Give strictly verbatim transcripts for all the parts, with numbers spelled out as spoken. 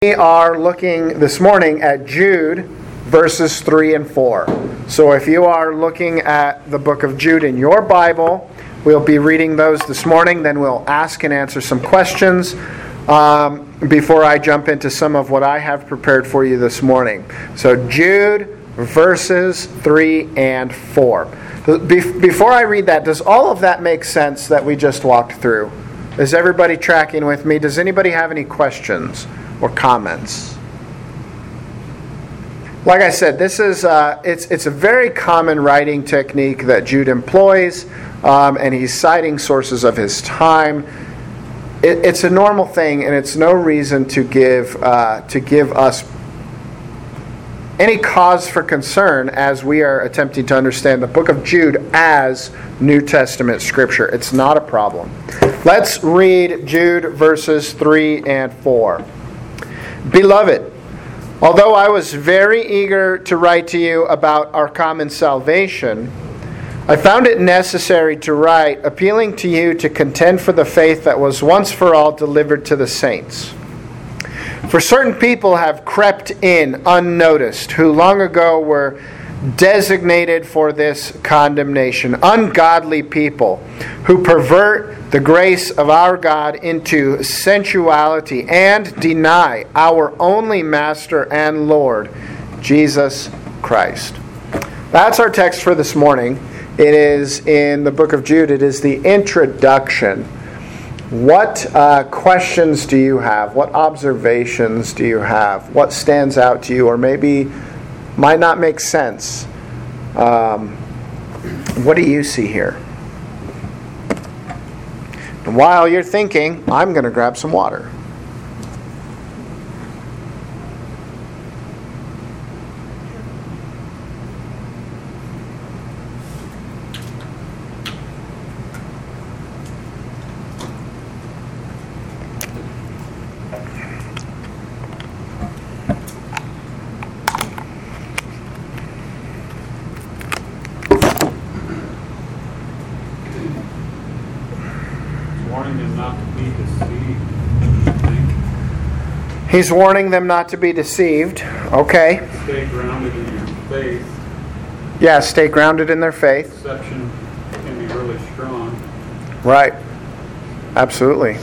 We are looking this morning at Jude, verses three and four. So if you are looking at the book of Jude in your Bible, we'll be reading those this morning. Then we'll ask and answer some questions um, before I jump into some of what I have prepared for you this morning. So Jude, verses three and four. Before I read that, does all of that make sense that we just walked through? Is everybody tracking with me? Does anybody have any questions or comments? Like I said, this is uh, it's it's a very common writing technique that Jude employs, um, and he's citing sources of his time. It, it's a normal thing, and it's no reason to give uh, to give us any cause for concern as we are attempting to understand the book of Jude as New Testament Scripture. It's not a problem. Let's read Jude verses three and four. Beloved, although I was very eager to write to you about our common salvation, I found it necessary to write, appealing to you to contend for the faith that was once for all delivered to the saints. For certain people have crept in unnoticed, who long ago were designated for this condemnation, ungodly people who pervert the grace of our God into sensuality and deny our only Master and Lord, Jesus Christ. That's our text for this morning. It is in the book of Jude. It is the introduction. What uh, questions do you have? What observations do you have? What stands out to you or maybe might not make sense? Um, what do you see here? And while you're thinking, I'm going to grab some water. He's warning them not to be deceived. Okay. Stay grounded in your faith. Yeah, stay grounded in their faith. Deception can be really strong. Right. Absolutely.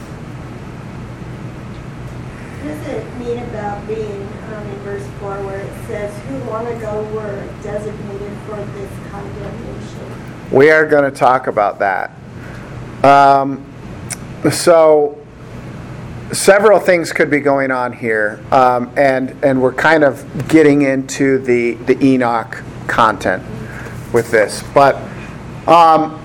What does it mean about being um, in verse four where it says, who long ago were designated for this condemnation? We are going to talk about that. Um, so... Several things could be going on here, um, and and we're kind of getting into the, the Enoch content with this. But um,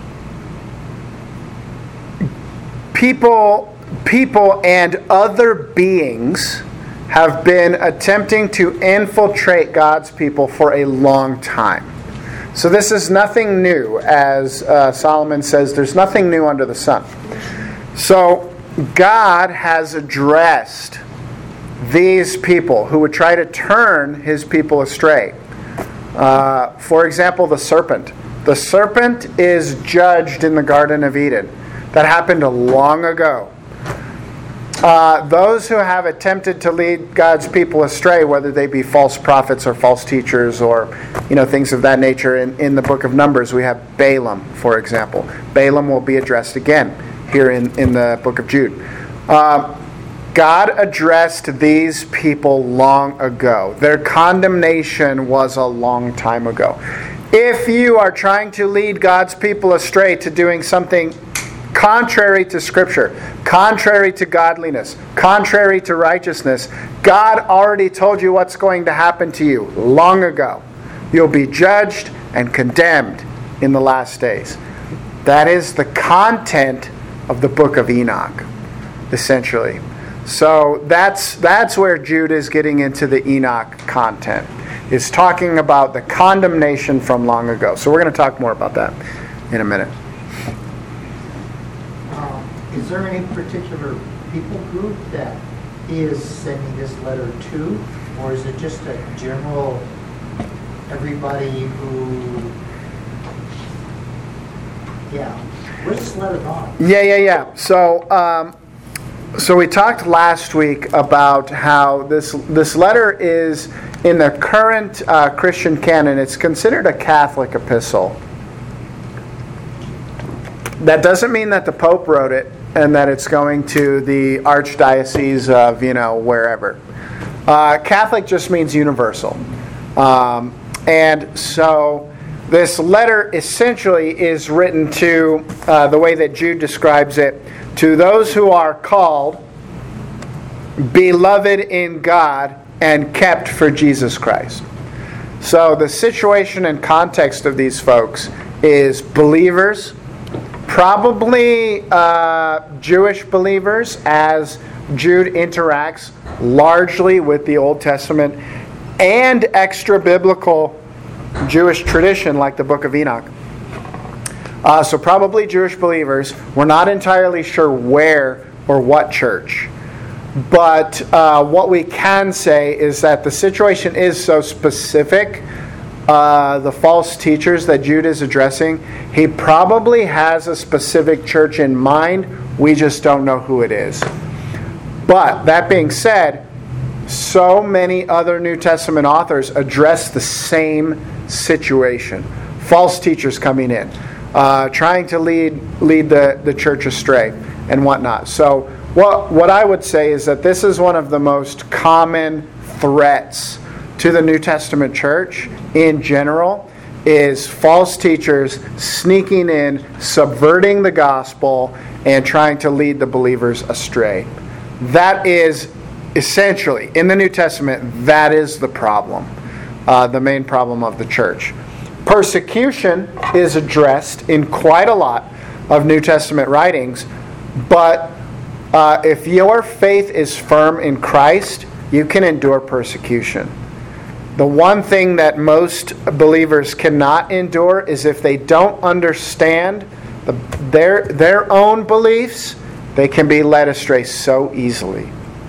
people, people and other beings have been attempting to infiltrate God's people for a long time. So this is nothing new, as uh, Solomon says, there's nothing new under the sun. So God has addressed these people who would try to turn his people astray. Uh, for example, the serpent. The serpent is judged in the Garden of Eden. That happened long ago. Uh, those who have attempted to lead God's people astray, whether they be false prophets or false teachers or you know things of that nature, in, in the book of Numbers we have Balaam, for example. Balaam will be addressed again here in, in the book of Jude. Uh, God addressed these people long ago. Their condemnation was a long time ago. If you are trying to lead God's people astray to doing something contrary to Scripture, contrary to godliness, contrary to righteousness, God already told you what's going to happen to you long ago. You'll be judged and condemned in the last days. That is the content of the book of Enoch, essentially. So that's that's where Jude is getting into the Enoch content. Is talking about the condemnation from long ago. So we're going to talk more about that in a minute. Um, is there any particular people group that he is sending this letter to? Or is it just a general everybody who... Yeah. Where's this letter gone? Yeah, yeah, yeah. So, um, So we talked last week about how this this letter is, in the current uh, Christian canon, it's considered a Catholic epistle. That doesn't mean that the Pope wrote it and that it's going to the Archdiocese of, you know, wherever. Uh, Catholic just means universal. Um, and so this letter essentially is written to, uh, the way that Jude describes it, to those who are called, beloved in God, and kept for Jesus Christ. So the situation and context of these folks is believers, probably uh, Jewish believers, as Jude interacts largely with the Old Testament and extra-biblical Jewish tradition like the Book of Enoch. Uh, so probably Jewish believers. We're not entirely sure where or what church. But uh, what we can say is that the situation is so specific, uh, the false teachers that Jude is addressing, he probably has a specific church in mind. We just don't know who it is. But that being said, so many other New Testament authors address the same situation. False teachers coming in, uh, trying to lead lead the, the church astray and whatnot. So what, what I would say is that this is one of the most common threats to the New Testament church in general, is false teachers sneaking in, subverting the gospel, and trying to lead the believers astray. That is essentially, in the New Testament, that is the problem, uh, the main problem of the church. Persecution is addressed in quite a lot of New Testament writings, but uh, if your faith is firm in Christ, you can endure persecution. The one thing that most believers cannot endure is if they don't understand the, their, their own beliefs, they can be led astray so easily.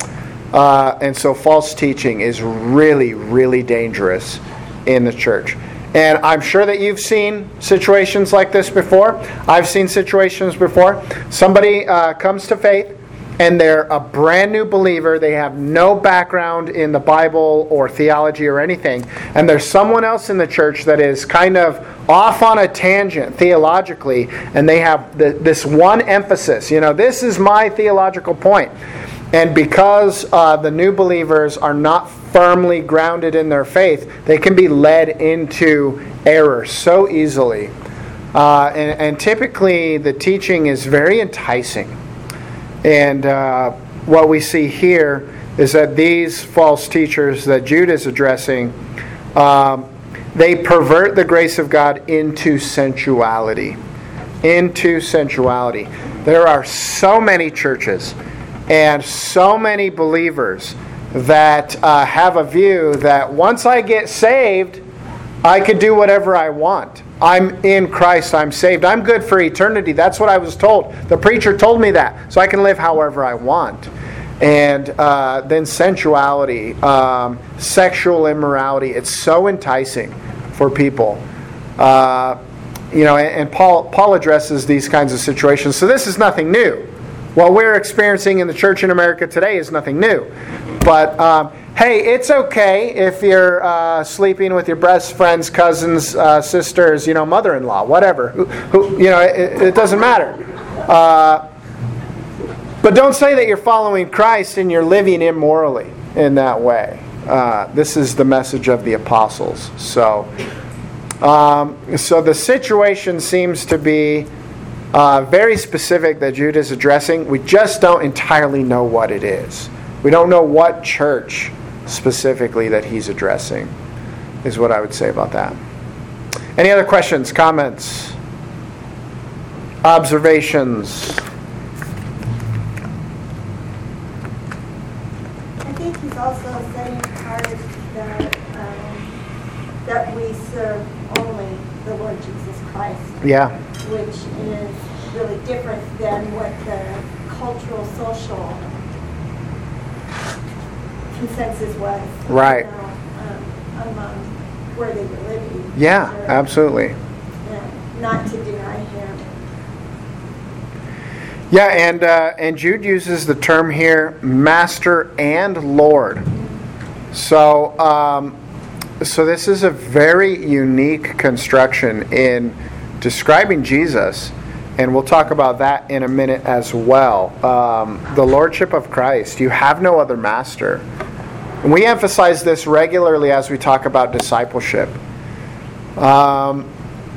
Uh, and so false teaching is really, really dangerous in the church. And I'm sure that you've seen situations like this before. I've seen situations before. Somebody uh, comes to faith, and they're a brand new believer. They have no background in the Bible or theology or anything. And there's someone else in the church that is kind of off on a tangent theologically, and they have the, this one emphasis. You know, this is my theological point. And because uh, the new believers are not firmly grounded in their faith, they can be led into error so easily. Uh, and, and typically the teaching is very enticing. And uh, what we see here is that these false teachers that Jude is addressing, um, they pervert the grace of God into sensuality. Into sensuality. There are so many churches and so many believers that uh, have a view that once I get saved, I can do whatever I want. I'm in Christ, I'm saved, I'm good for eternity. That's what I was told. The preacher told me that, so I can live however I want. And uh, then sensuality, um, sexual immorality, it's so enticing for people. Uh, you know, and, and Paul, Paul addresses these kinds of situations. So this is nothing new. What we're experiencing in the church in America today is nothing new. But, um, hey, it's okay if you're uh, sleeping with your best friend's cousin's uh, sister's, you know, mother-in-law, whatever. Who, who, you know, it, it doesn't matter. Uh, but don't say that you're following Christ and you're living immorally in that way. Uh, this is the message of the apostles. So, um, so the situation seems to be Uh, very specific that Jude is addressing. We just don't entirely know what it is. We don't know what church specifically that he's addressing, is what I would say about that. Any other questions, comments, observations? I think he's also setting apart that, um, that we serve only the Lord Jesus Christ. Yeah. Which is really different than what the cultural, social consensus was. Right. You know, um, among where they were living. Yeah, Sure. absolutely. Yeah, not to deny him. Yeah, and uh, and Jude uses the term here, master and Lord. So, um, so this is a very unique construction in describing Jesus, and we'll talk about that in a minute as well. Um, the Lordship of Christ. You have no other master. And we emphasize this regularly as we talk about discipleship. Um,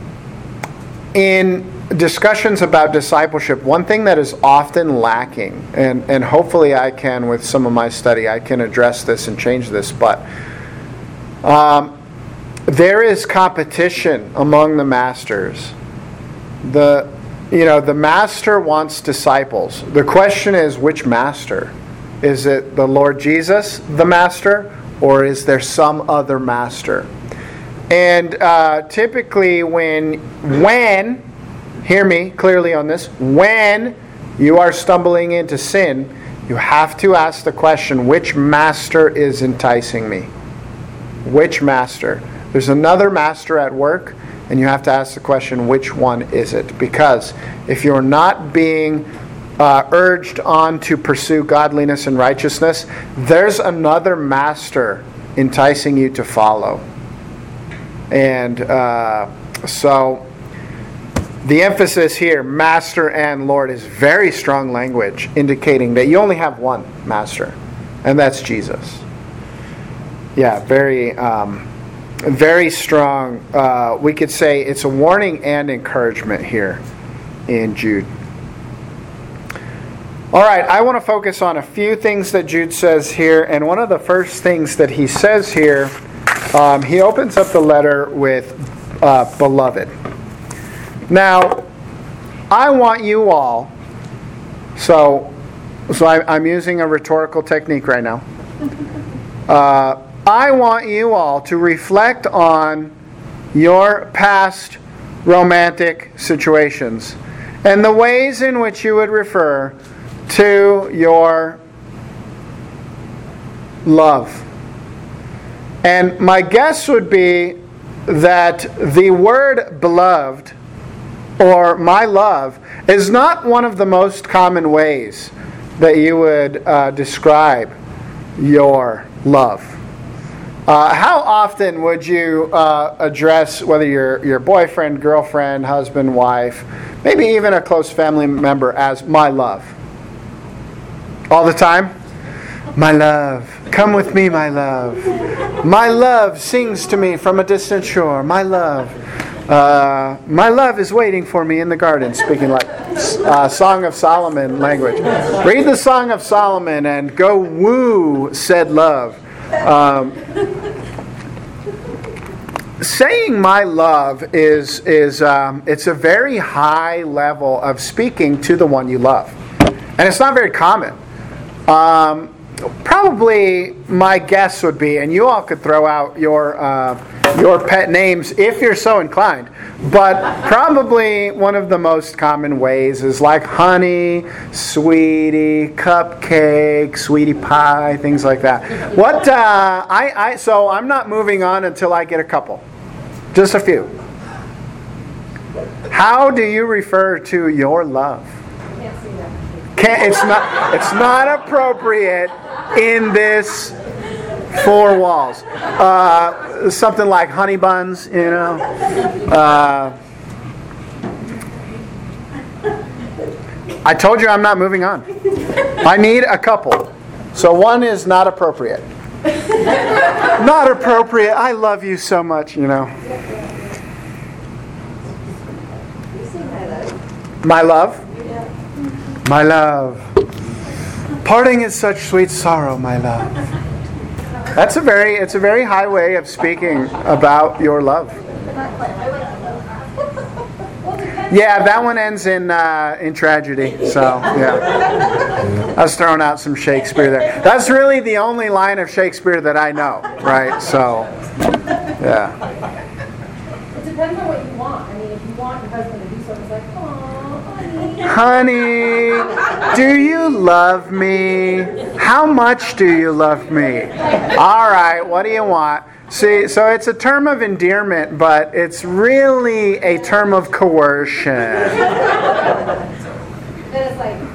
in discussions about discipleship, one thing that is often lacking, and, and hopefully I can, with some of my study, I can address this and change this, but um, there is competition among the masters. The, you know, the master wants disciples. The question is, which master? Is it the Lord Jesus, the master, or is there some other master? And uh, typically when, when, hear me clearly on this, when you are stumbling into sin, you have to ask the question, which master is enticing me? Which master? There's another master at work, and you have to ask the question, which one is it? Because if you're not being uh, urged on to pursue godliness and righteousness, there's another master enticing you to follow. And uh, so the emphasis here, master and Lord, is very strong language, indicating that you only have one master, and that's Jesus. Yeah, very, um, very strong. Uh, we could say it's a warning and encouragement here in Jude. All right, I want to focus on a few things that Jude says here, and one of the first things that he says here, um, he opens up the letter with uh, beloved. Now, I want you all, so so I, I'm using a rhetorical technique right now. Uh, I want you all to reflect on your past romantic situations and the ways in which you would refer to your love. And my guess would be that the word beloved or my love is not one of the most common ways that you would uh, describe your love. Uh, how often would you uh, address whether you're your boyfriend, girlfriend, husband, wife, maybe even a close family member as my love? All the time? My love, come with me, my love. My love sings to me from a distant shore. My love. Uh, my love is waiting for me in the garden, speaking like uh, Song of Solomon language. Read the Song of Solomon and go woo said love. Um, saying my love is, is um, it's a very high level of speaking to the one you love. And it's not very common. Um, probably my guess would be, and you all could throw out your uh, your pet names if you're so inclined, but probably one of the most common ways is like honey, sweetie, cupcake, sweetie pie, things like that. What uh, I, I so I'm not moving on until I get a couple, just a few. How do you refer to your love? Can't see that. Can't, it's not. It's not appropriate in this four walls. Uh, something like honey buns, you know. Uh, I told you I'm not moving on. I need a couple. So one is not appropriate. Not appropriate. I love you so much, you know. My love. My love. Parting is such sweet sorrow, my love. That's a very, it's a very high way of speaking about your love. Yeah, that one ends in uh, in tragedy. So yeah, I was throwing out some Shakespeare there. That's really the only line of Shakespeare that I know, right? So yeah. It depends on what you want. I mean, if you want your husband to do something, it's like, oh, honey. Honey, do you love me? How much do you love me? All right, what do you want? See, so it's a term of endearment, but it's really a term of coercion. Then it's like,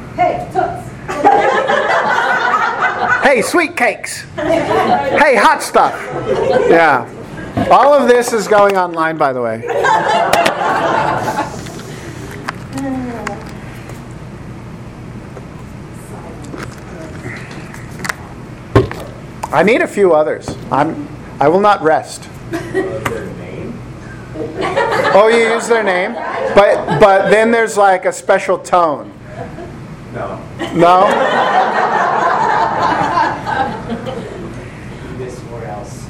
Hey, sweet cakes. Hey, hot stuff. Yeah. All of this is going online, by the way. I need a few others. I'm. I will not rest. Oh, you use their name, but but then there's like a special tone. No. No. This or else.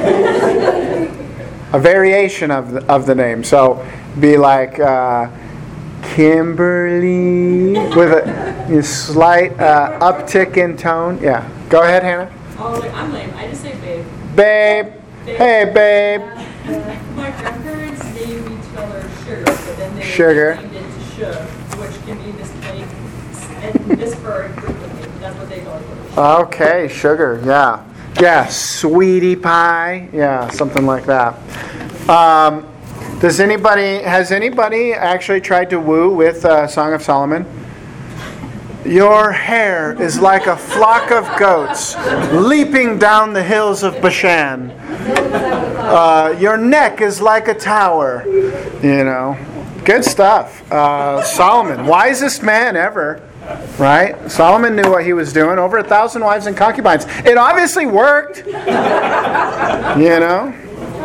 A variation of the, of the name. So be like uh, Kimberly with a, a slight uh, uptick in tone. Yeah. Go ahead, Hannah. Oh, like, I'm lame. I just say babe. Babe. Babe. Hey, babe. Uh, my grandparents named each other Sugar, but then they Sugar. named it to Shug, which can be misplaced and misheard frequently. That's what they call it. Okay, sugar. Yeah. Yeah, sweetie pie. Yeah, something like that. Um, does anybody, has anybody actually tried to woo with uh, Song of Solomon? Your hair is like a flock of goats leaping down the hills of Bashan. Uh, your neck is like a tower. You know, good stuff. Uh, Solomon, wisest man ever. Right? Solomon knew what he was doing. Over a thousand wives and concubines. It obviously worked. You know?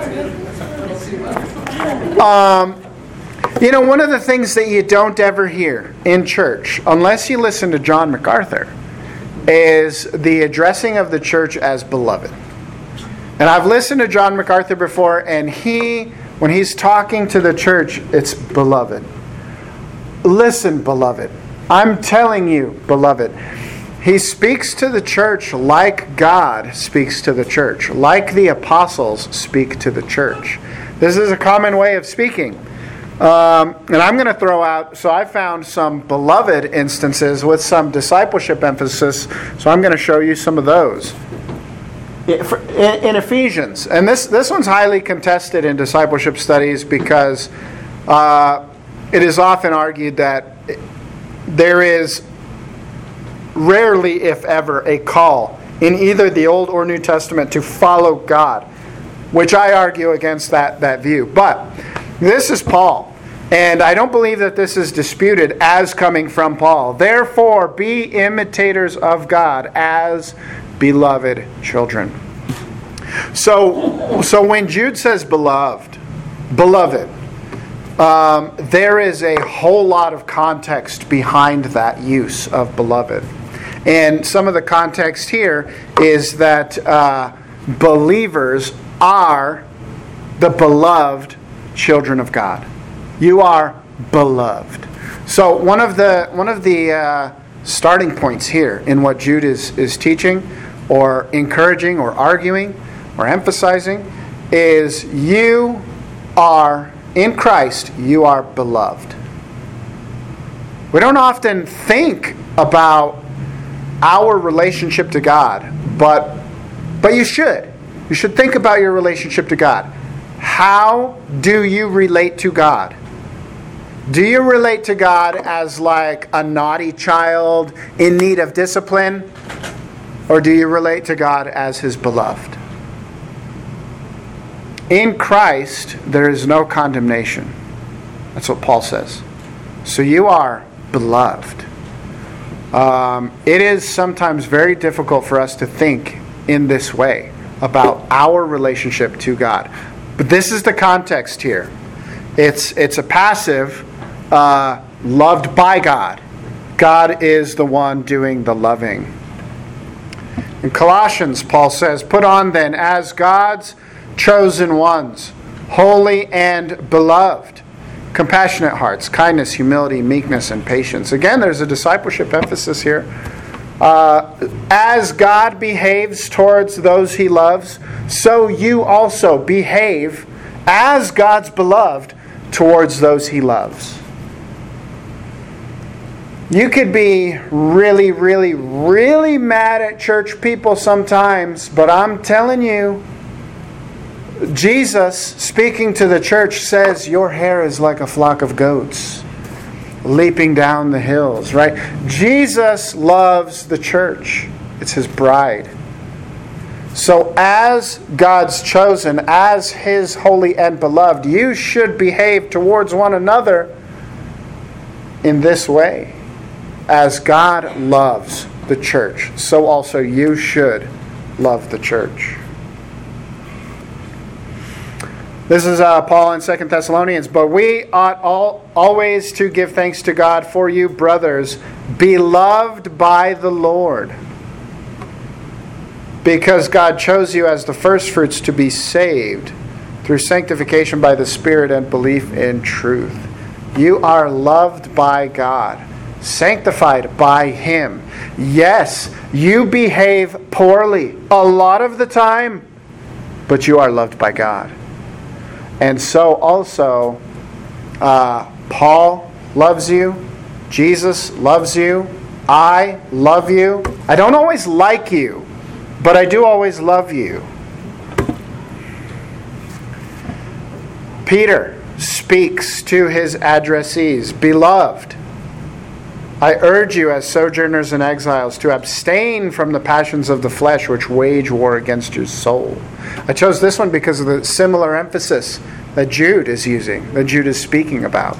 Um, you know, one of the things that you don't ever hear in church, unless you listen to John MacArthur, is the addressing of the church as beloved. And I've listened to John MacArthur before, and he, when he's talking to the church, it's beloved. Listen, beloved. I'm telling you, beloved. He speaks to the church like God speaks to the church, like the apostles speak to the church. This is a common way of speaking. Um, and I'm going to throw out, so I found some beloved instances with some discipleship emphasis, so I'm going to show you some of those. In, in Ephesians, and this, this one's highly contested in discipleship studies because uh, it is often argued that there is rarely, if ever, a call in either the Old or New Testament to follow God, which I argue against that, that view. But this is Paul, and I don't believe that this is disputed as coming from Paul. Therefore, be imitators of God as beloved children. So, so when Jude says beloved, beloved, Um, there is a whole lot of context behind that use of beloved. And some of the context here is that uh, believers are the beloved children of God. You are beloved. So one of the one of the uh, starting points here in what Jude is, is teaching or encouraging or arguing or emphasizing is you are in Christ, you are beloved. We don't often think about our relationship to God, but but you should. You should think about your relationship to God. How do you relate to God? Do you relate to God as like a naughty child in need of discipline? Or do you relate to God as His beloved? In Christ, there is no condemnation. That's what Paul says. So you are beloved. Um, it is sometimes very difficult for us to think in this way about our relationship to God. But this is the context here. It's, it's a passive, uh, loved by God. God is the one doing the loving. In Colossians, Paul says, put on then as God's chosen ones, holy and beloved, compassionate hearts, kindness, humility, meekness, and patience. Again, there's a discipleship emphasis here. Uh, as God behaves towards those He loves, so you also behave as God's beloved towards those He loves. You could be really, really, really mad at church people sometimes, but I'm telling you, Jesus, speaking to the church, says, your hair is like a flock of goats leaping down the hills, right? Jesus loves the church. It's His bride. So as God's chosen, as His holy and beloved, you should behave towards one another in this way. As God loves the church, so also you should love the church. This is uh, Paul in Second Thessalonians. But we ought all, always to give thanks to God for you, brothers, beloved by the Lord, because God chose you as the firstfruits to be saved through sanctification by the Spirit and belief in truth. You are loved by God, sanctified by Him. Yes, you behave poorly a lot of the time, but you are loved by God. And so also, uh, Paul loves you. Jesus loves you. I love you. I don't always like you, but I do always love you. Peter speaks to his addressees, beloved, I urge you as sojourners and exiles to abstain from the passions of the flesh which wage war against your soul. I chose this one because of the similar emphasis that Jude is using, that Jude is speaking about.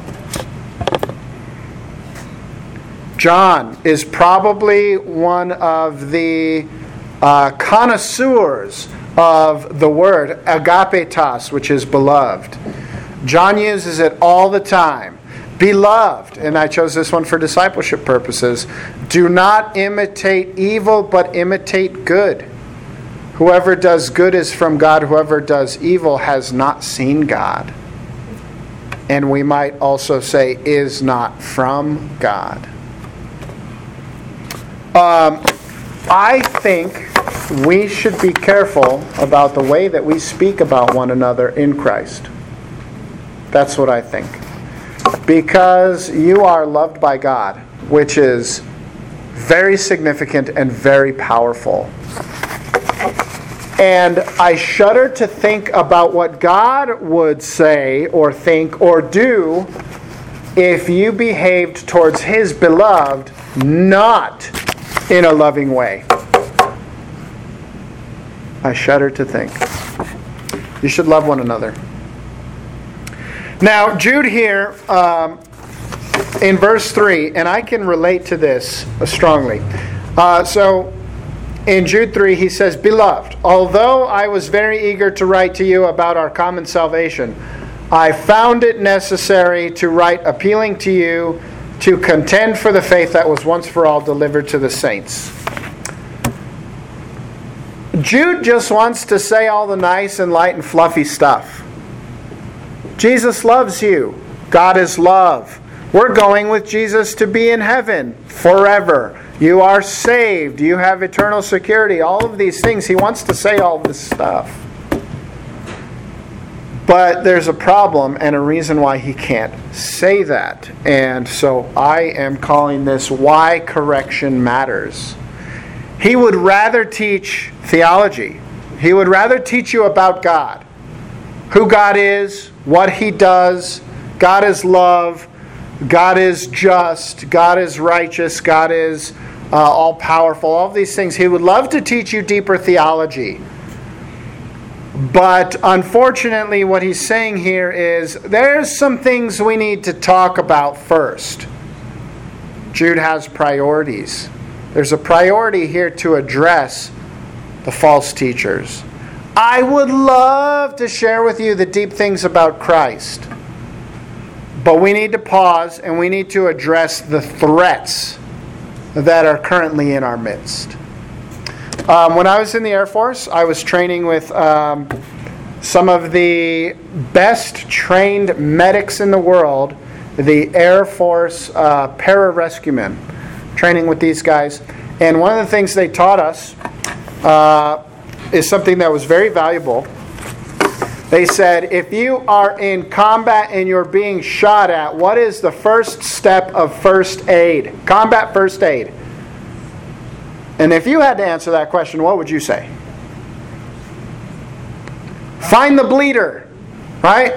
John is probably one of the uh, connoisseurs of the word agapetos, which is beloved. John uses it all the time. Beloved, and I chose this one for discipleship purposes, do not imitate evil, but imitate good. Whoever does good is from God. Whoever does evil has not seen God. And we might also say, is not from God. Um, I think we should be careful about the way that we speak about one another in Christ. That's what I think. Because you are loved by God, which is very significant and very powerful. And I shudder to think about what God would say or think or do if you behaved towards His beloved not in a loving way. I shudder to think. You should love one another. Now, Jude here, um, in verse three, and I can relate to this strongly. Uh, so, in Jude three, he says, Beloved, although I was very eager to write to you about our common salvation, I found it necessary to write appealing to you to contend for the faith that was once for all delivered to the saints. Jude just wants to say all the nice and light and fluffy stuff. Jesus loves you. God is love. We're going with Jesus to be in heaven forever. You are saved. You have eternal security. All of these things. He wants to say all this stuff. But there's a problem and a reason why he can't say that. And so I am calling this Why Correction Matters. He would rather teach theology. He would rather teach you about God. Who God is, what He does. God is love. God is just. God is righteous. God is uh, all-powerful. All of these things. He would love to teach you deeper theology. But unfortunately, what he's saying here is there's some things we need to talk about first. Jude has priorities. There's a priority here to address the false teachers. I would love to share with you the deep things about Christ. But we need to pause and we need to address the threats that are currently in our midst. Um, when I was in the Air Force, I was training with um, some of the best trained medics in the world, the Air Force uh, pararescuemen, training with these guys. And one of the things they taught us uh, is something that was very valuable. They said, if you are in combat and you're being shot at, what is the first step of first aid? Combat first aid. And if you had to answer that question, what would you say? Find the bleeder, right?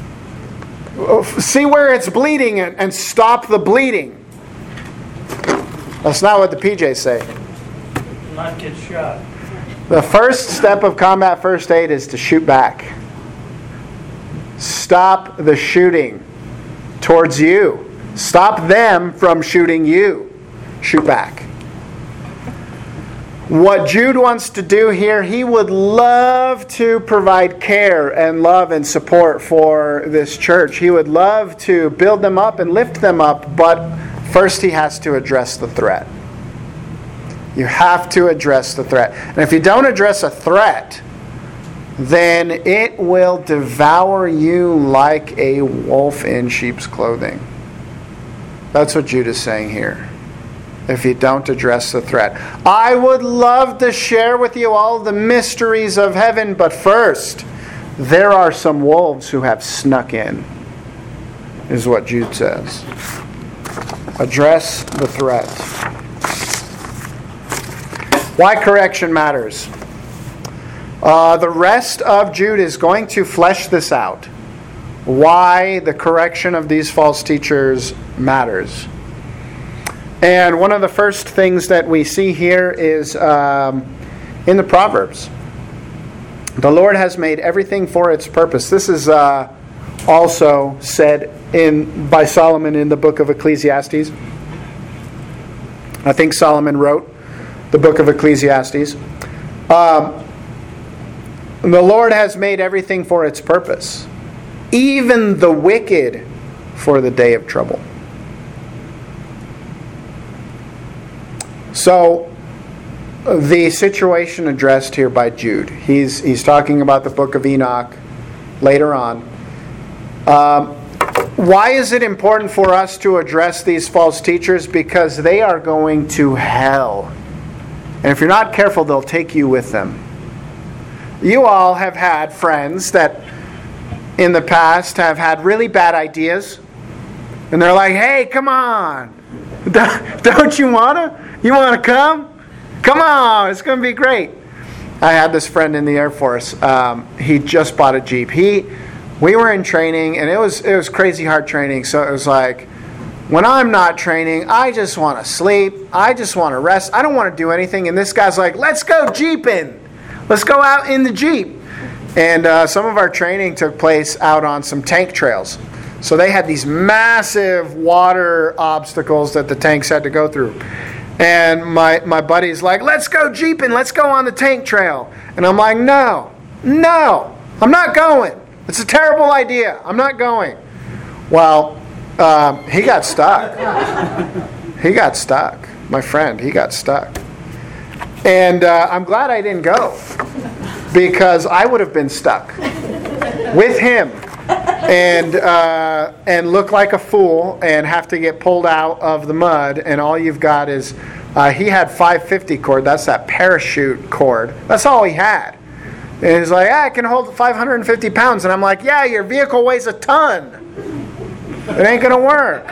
See where it's bleeding and, and stop the bleeding. That's not what the P Js say. not get shot. The first step of combat first aid is to shoot back. Stop the shooting towards you. Stop them from shooting you. Shoot back. What Jude wants to do here, he would love to provide care and love and support for this church. He would love to build them up and lift them up, but first he has to address the threat. You have to address the threat. And if you don't address a threat, then it will devour you like a wolf in sheep's clothing. That's what Jude is saying here. If you don't address the threat. I would love to share with you all the mysteries of heaven, but first, there are some wolves who have snuck in, is what Jude says. Address the threat. Why correction matters. Uh, the rest of Jude is going to flesh this out. Why the correction of these false teachers matters. And one of the first things that we see here is um, in the Proverbs. The Lord has made everything for its purpose. This is uh, also said in by Solomon in the book of Ecclesiastes. I think Solomon wrote the book of Ecclesiastes. Um, the Lord has made everything for its purpose, even the wicked for the day of trouble. So, the situation addressed here by Jude. He's he's talking about the book of Enoch later on. Um, why is it important for us to address these false teachers? Because they are going to hell. And if you're not careful, they'll take you with them. You all have had friends that in the past have had really bad ideas. And they're like, hey, come on. Don't you want to? You want to come? Come on, it's going to be great. I had this friend in the Air Force. Um, he just bought a Jeep. He, we were in training, and it was it was crazy hard training. So it was like, when I'm not training, I just want to sleep. I just want to rest. I don't want to do anything. And this guy's like, let's go Jeeping. Let's go out in the Jeep. And uh, some of our training took place out on some tank trails. So they had these massive water obstacles that the tanks had to go through. And my, my buddy's like, let's go Jeeping, let's go on the tank trail. And I'm like, no, no, I'm not going. It's a terrible idea. I'm not going. Well, um, he got stuck. He got stuck. My friend, he got stuck. And uh, I'm glad I didn't go, because I would have been stuck with him. And uh, and look like a fool and have to get pulled out of the mud, and all you've got is uh, he had five fifty cord. That's that parachute cord. That's all he had. And he's like, ah, I can hold five hundred fifty pounds. And I'm like, yeah, your vehicle weighs a ton. It ain't gonna work.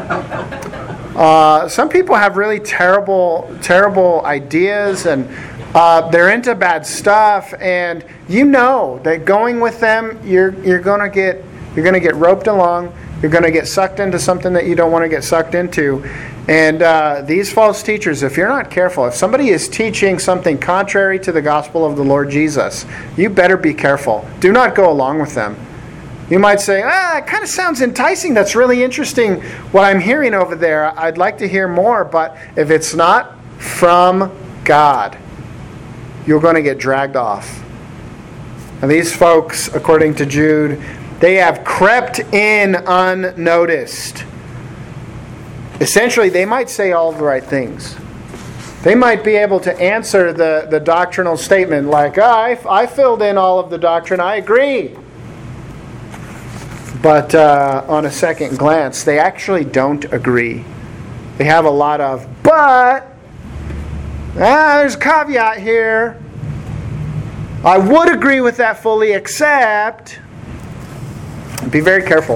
Uh, some people have really terrible, terrible ideas, and uh, they're into bad stuff. And you know that going with them, you're you're gonna get. You're going to get roped along. You're going to get sucked into something that you don't want to get sucked into. And uh, these false teachers, if you're not careful, if somebody is teaching something contrary to the gospel of the Lord Jesus, you better be careful. Do not go along with them. You might say, ah, it kind of sounds enticing. That's really interesting what I'm hearing over there. I'd like to hear more. But if it's not from God, you're going to get dragged off. And these folks, according to Jude, they have crept in unnoticed. Essentially, they might say all the right things. They might be able to answer the, the doctrinal statement like, oh, I, I filled in all of the doctrine, I agree. But uh, on a second glance, they actually don't agree. They have a lot of, but, ah, there's a caveat here. I would agree with that fully, except... Be very careful.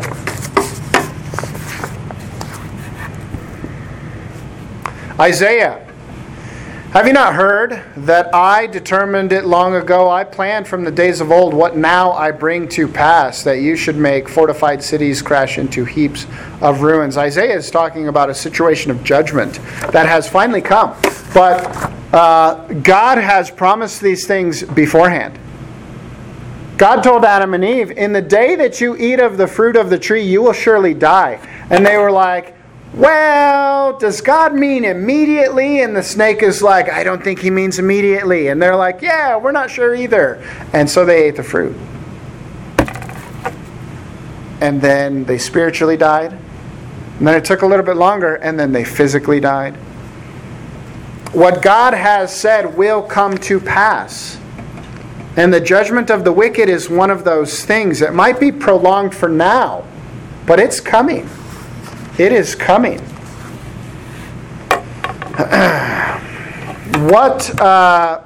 Isaiah. Have you not heard that I determined it long ago? I planned from the days of old what now I bring to pass, that you should make fortified cities crash into heaps of ruins. Isaiah is talking about a situation of judgment that has finally come. But Uh, God has promised these things beforehand. God told Adam and Eve, in the day that you eat of the fruit of the tree, you will surely die. And they were like, well, does God mean immediately? And the snake is like, I don't think he means immediately. And they're like, yeah, we're not sure either. And so they ate the fruit. And then they spiritually died. And then it took a little bit longer, and then they physically died. What God has said will come to pass. And the judgment of the wicked is one of those things. It might be prolonged for now, but it's coming. It is coming. what uh,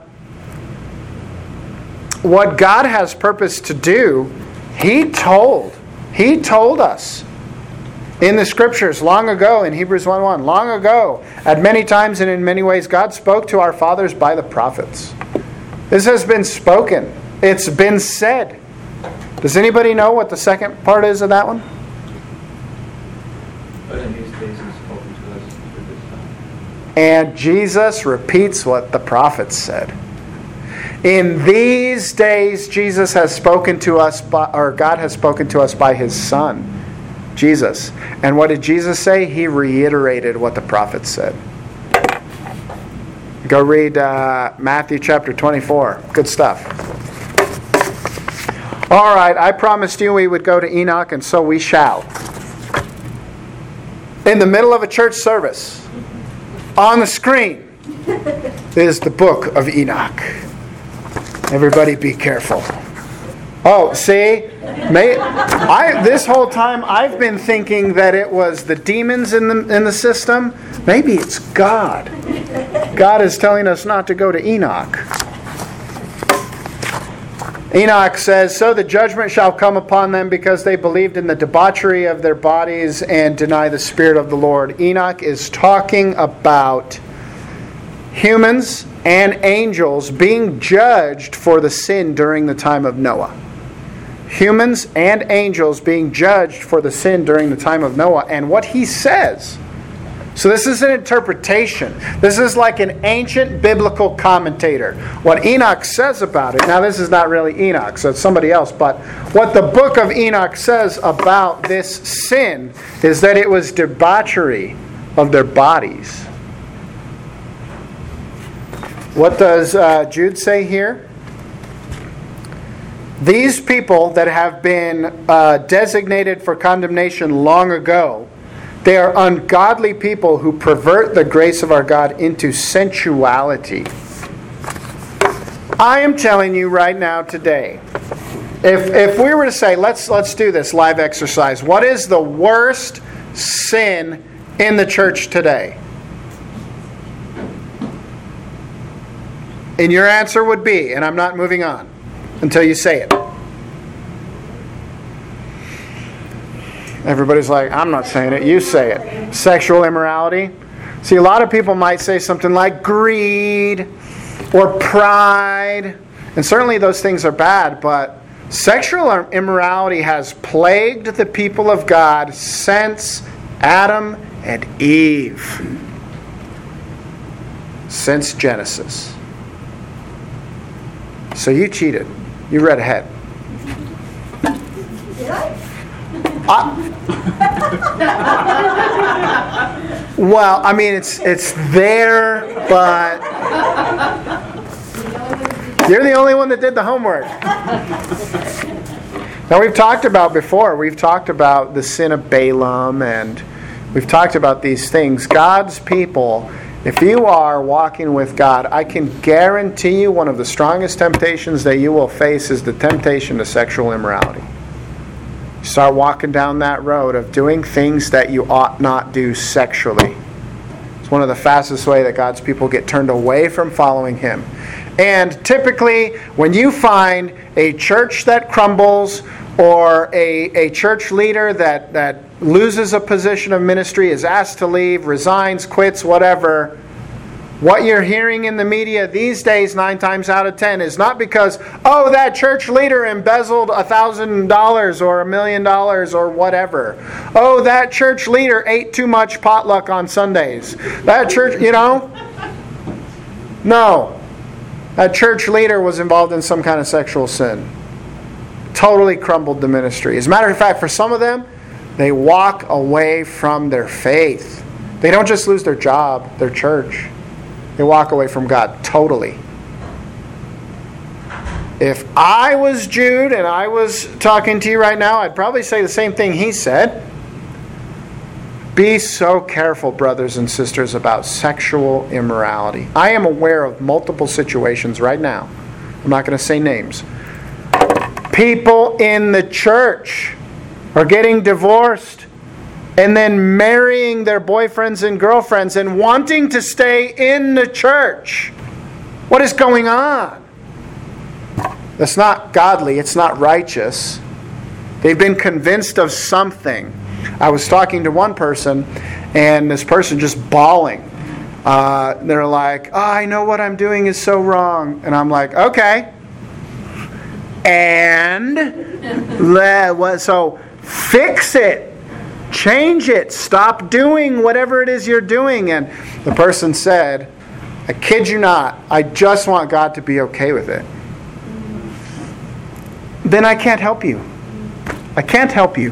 what God has purposed to do, He told. He told us in the Scriptures long ago, in Hebrews one one, long ago, at many times and in many ways, God spoke to our fathers by the prophets. This has been spoken. It's been said. Does anybody know what the second part is of that one? But in these days he's spoken to us through this time. And Jesus repeats what the prophets said. In these days, Jesus has spoken to us, by, or God has spoken to us by His Son, Jesus. And what did Jesus say? He reiterated what the prophets said. Go read uh, Matthew chapter twenty-four. Good stuff. All right, I promised you we would go to Enoch, and so we shall. In the middle of a church service, on the screen, is the book of Enoch. Everybody be careful. Oh, see? May, I, this whole time I've been thinking that it was the demons in the, in the system. Maybe it's God. God is telling us not to go to Enoch. Enoch says, so the judgment shall come upon them because they believed in the debauchery of their bodies and deny the Spirit of the Lord. Enoch is talking about humans and angels being judged for the sin during the time of Noah. Humans and angels being judged for the sin during the time of Noah. And what he says. So this is an interpretation. This is like an ancient biblical commentator. What Enoch says about it. Now this is not really Enoch, so it's somebody else. But what the book of Enoch says about this sin is that it was debauchery of their bodies. What does uh, Jude say here? These people that have been uh, designated for condemnation long ago, they are ungodly people who pervert the grace of our God into sensuality. I am telling you right now today, if if we were to say, let's let's do this live exercise, what is the worst sin in the church today? And your answer would be, and I'm not moving on until you say it. Everybody's like, I'm not saying it, you say it. Sexual immorality. See, a lot of people might say something like greed or pride. And certainly those things are bad, but sexual immorality has plagued the people of God since Adam and Eve. Since Genesis. So you cheated. You read ahead. Did I? I, well, I mean, it's it's there, but you're the only one that did the homework. Now, we've talked about before, we've talked about the sin of Balaam, and we've talked about these things. God's people, if you are walking with God, I can guarantee you one of the strongest temptations that you will face is the temptation to sexual immorality. You start walking down that road of doing things that you ought not do sexually. It's one of the fastest ways that God's people get turned away from following Him. And typically, when you find a church that crumbles or a, a church leader that, that loses a position of ministry, is asked to leave, resigns, quits, whatever, what you're hearing in the media these days, nine times out of ten, is not because, oh, that church leader embezzled a thousand dollars or a million dollars or whatever. Oh, that church leader ate too much potluck on Sundays. That church, you know. No. A church leader was involved in some kind of sexual sin. Totally crumbled the ministry. As a matter of fact, for some of them, they walk away from their faith. They don't just lose their job, their church. They walk away from God totally. If I was Jude and I was talking to you right now, I'd probably say the same thing he said. Be so careful, brothers and sisters, about sexual immorality. I am aware of multiple situations right now. I'm not going to say names. People in the church are getting divorced and then marrying their boyfriends and girlfriends and wanting to stay in the church. What is going on? That's not godly. It's not righteous. They've been convinced of something. I was talking to one person, and this person just bawling. Uh, they're like, oh, I know what I'm doing is so wrong. And I'm like, okay. And so fix it. Change it. Stop doing whatever it is you're doing. And the person said, I kid you not, I just want God to be okay with it. Then I can't help you. I can't help you.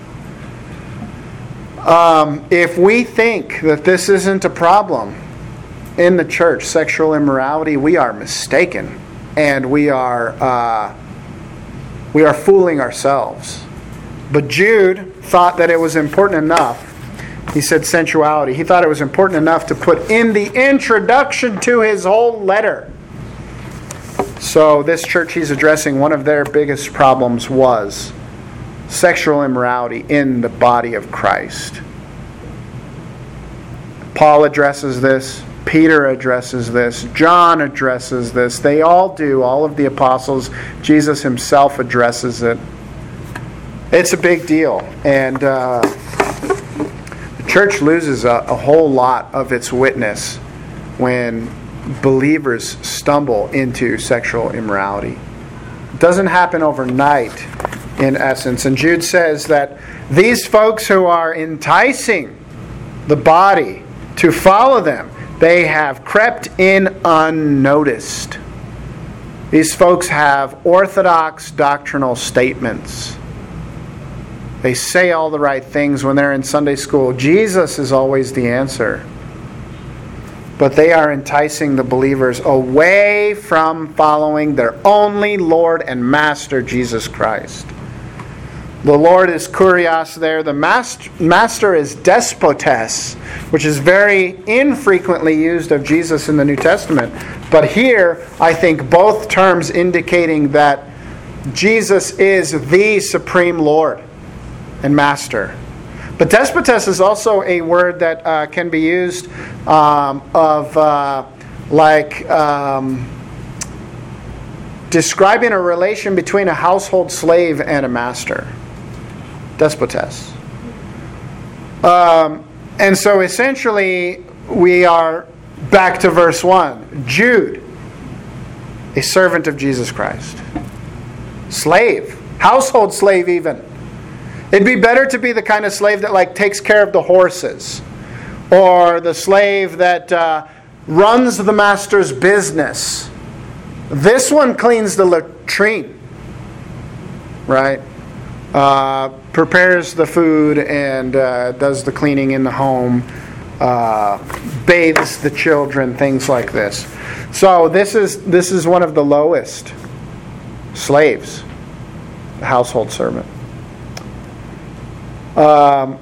Um, if we think that this isn't a problem in the church, sexual immorality, we are mistaken, and we are uh, we are fooling ourselves. But Jude thought that it was important enough. He said sensuality. He thought it was important enough to put in the introduction to his whole letter. So this church he's addressing, one of their biggest problems was sexual immorality in the body of Christ. Paul addresses this. Peter addresses this. John addresses this. They all do. All of the apostles. Jesus himself addresses it. It's a big deal. And uh, the church loses a, a whole lot of its witness when believers stumble into sexual immorality. It doesn't happen overnight, in essence. And Jude says that these folks who are enticing the body to follow them, they have crept in unnoticed. These folks have orthodox doctrinal statements. They say all the right things when they're in Sunday school. Jesus is always the answer. But they are enticing the believers away from following their only Lord and Master, Jesus Christ. The Lord is kurios there. The master, master is despotes, which is very infrequently used of Jesus in the New Testament. But here, I think both terms indicating that Jesus is the supreme Lord and Master. But despotes is also a word that uh, can be used um, of uh, like um, describing a relation between a household slave and a master. Despotes. Um, and so essentially we are back to verse one. Jude, a servant of Jesus Christ. Slave. Household slave even. It'd be better to be the kind of slave that like takes care of the horses, or the slave that uh, runs the master's business. This one cleans the latrine, right? Uh, prepares the food and uh, does the cleaning in the home, uh, bathes the children, things like this. So this is this is one of the lowest slaves, the household servant. Um,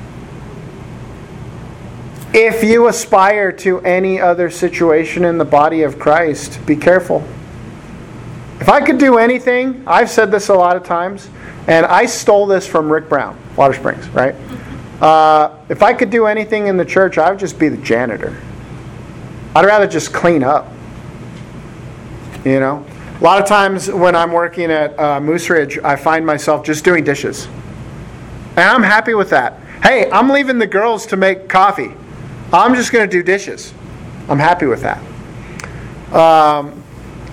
if you aspire to any other situation in the body of Christ, be careful. If I could do anything, I've said this a lot of times, and I stole this from Rick Brown, Water Springs, right? Uh, if I could do anything in the church, I would just be the janitor. I'd rather just clean up. You know? A lot of times when I'm working at uh, Moose Ridge, I find myself just doing dishes. And I'm happy with that. Hey, I'm leaving the girls to make coffee. I'm just going to do dishes. I'm happy with that. Um,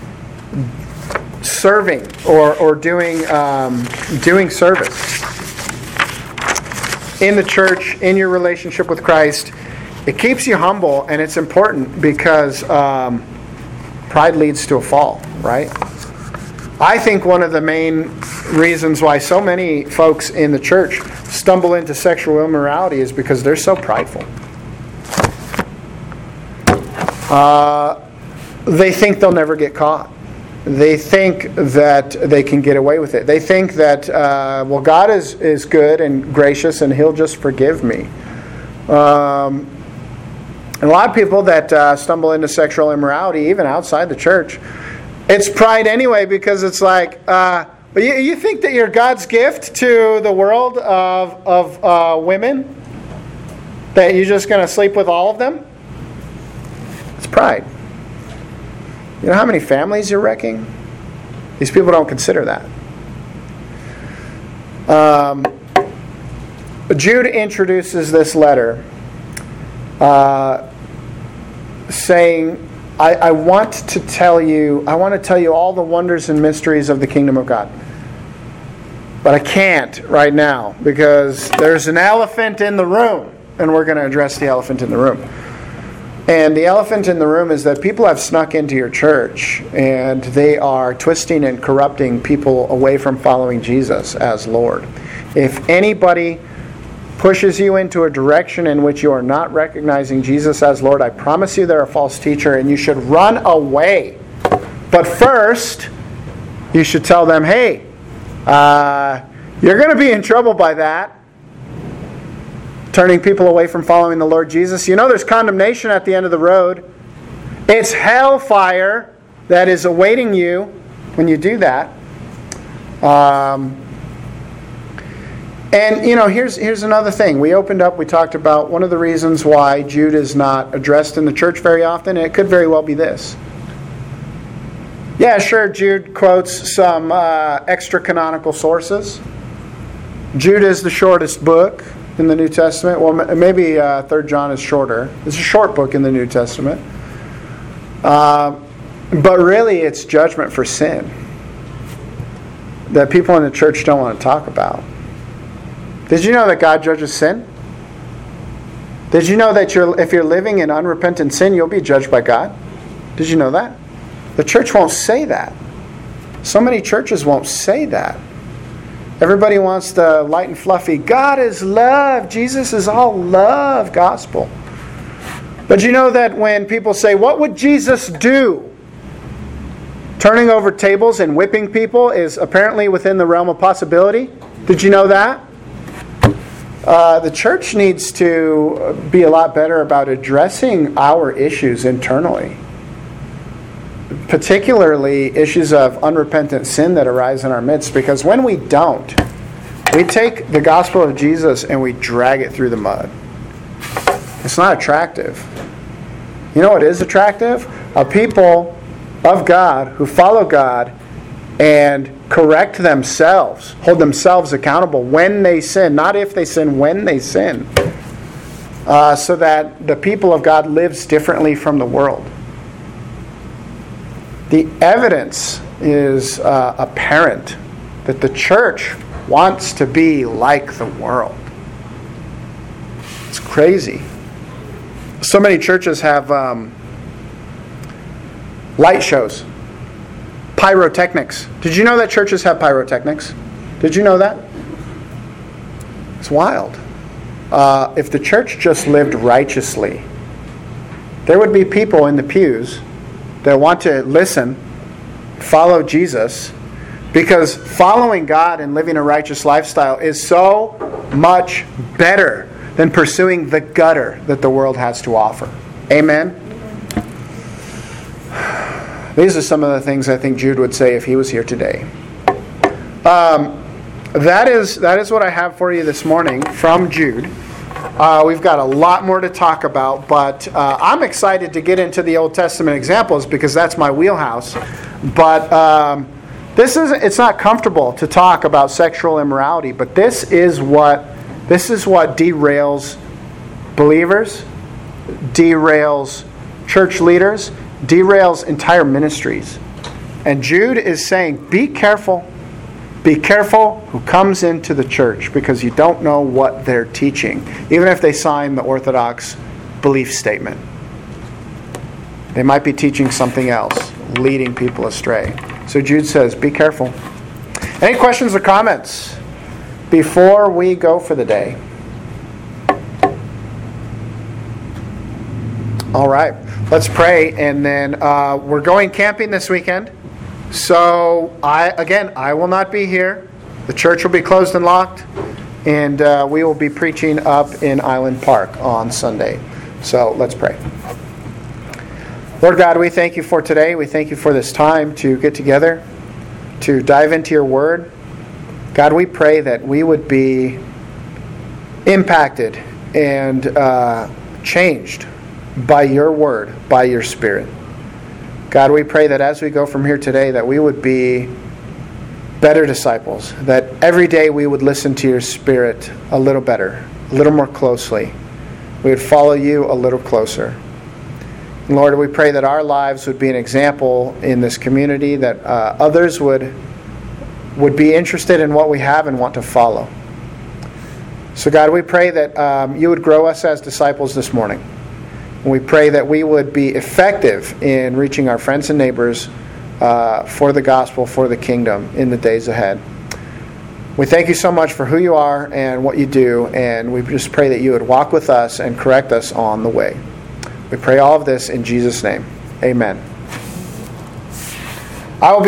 serving or or doing um, doing service in the church, in your relationship with Christ, it keeps you humble, and it's important because um, pride leads to a fall, right? I think one of the main reasons why so many folks in the church stumble into sexual immorality is because they're so prideful. Uh, they think they'll never get caught. They think that they can get away with it. They think that, uh, well, God is, is good and gracious and He'll just forgive me. Um, and a lot of people that uh, stumble into sexual immorality, even outside the church, it's pride anyway, because it's like, uh, you, you think that you're God's gift to the world of, of uh, women? That you're just going to sleep with all of them? It's pride. You know how many families you're wrecking? These people don't consider that. Um, Jude introduces this letter uh, saying, I, I want to tell you, I want to tell you all the wonders and mysteries of the kingdom of God. But I can't right now because there's an elephant in the room, and we're going to address the elephant in the room. And the elephant in the room is that people have snuck into your church and they are twisting and corrupting people away from following Jesus as Lord. If anybody pushes you into a direction in which you are not recognizing Jesus as Lord, I promise you they're a false teacher and you should run away. But first, you should tell them, hey, uh, you're going to be in trouble by that. Turning people away from following the Lord Jesus. You know there's condemnation at the end of the road. It's hellfire that is awaiting you when you do that. Um, and, you know, here's here's another thing. We opened up, we talked about one of the reasons why Jude is not addressed in the church very often, and it could very well be this. Yeah, sure, Jude quotes some uh, extra-canonical sources. Jude is the shortest book in the New Testament. Well, maybe uh, Third John is shorter. It's a short book in the New Testament. Uh, but really, it's judgment for sin that people in the church don't want to talk about. Did you know that God judges sin? Did you know that you're, if you're living in unrepentant sin, you'll be judged by God? Did you know that? The church won't say that. So many churches won't say that. Everybody wants the light and fluffy, God is love, Jesus is all love gospel. But you know that when people say, what would Jesus do? Turning over tables and whipping people is apparently within the realm of possibility. Did you know that? Uh, the church needs to be a lot better about addressing our issues internally. Particularly issues of unrepentant sin that arise in our midst, because when we don't, we take the gospel of Jesus and we drag it through the mud. It's not attractive. You know what is attractive? A people of God who follow God and correct themselves, hold themselves accountable when they sin, not if they sin, when they sin, uh, so that the people of God lives differently from the world. The evidence is uh, apparent that the church wants to be like the world. It's crazy. So many churches have um, light shows, pyrotechnics. Did you know that churches have pyrotechnics? Did you know that? It's wild. Uh, if the church just lived righteously, there would be people in the pews that want to listen, follow Jesus, because following God and living a righteous lifestyle is so much better than pursuing the gutter that the world has to offer. Amen? These are some of the things I think Jude would say if he was here today. Um, that is that is what I have for you this morning from Jude. Uh, we've got a lot more to talk about, but uh, I'm excited to get into the Old Testament examples because that's my wheelhouse. But um, this is it's not comfortable to talk about sexual immorality, but this is what this is what derails believers, derails church leaders, derails entire ministries. And Jude is saying, be careful. Be careful who comes into the church because you don't know what they're teaching, even if they sign the Orthodox belief statement. They might be teaching something else. leading people astray. So Jude says, be careful. Any questions or comments before we go for the day? All right, let's pray, and then uh, we're going camping this weekend. So I again, I will not be here. The church will be closed and locked, and uh, we will be preaching up in Island Park on Sunday. So let's pray. Lord God, we thank you for today. We thank you for this time to get together, to dive into your word. God, we pray that we would be impacted and uh, changed by your word, by your spirit. God, we pray that as we go from here today, that we would be better disciples, that every day we would listen to your spirit a little better, a little more closely. We would follow you a little closer. And Lord, we pray that our lives would be an example in this community, that uh, others would, would be interested in what we have and want to follow. So God, we pray that um, you would grow us as disciples this morning. And we pray that we would be effective in reaching our friends and neighbors uh, for the gospel, for the kingdom in the days ahead. We thank you so much for who you are and what you do, and we just pray that you would walk with us and correct us on the way. We pray all of this in Jesus' name. Amen. I will be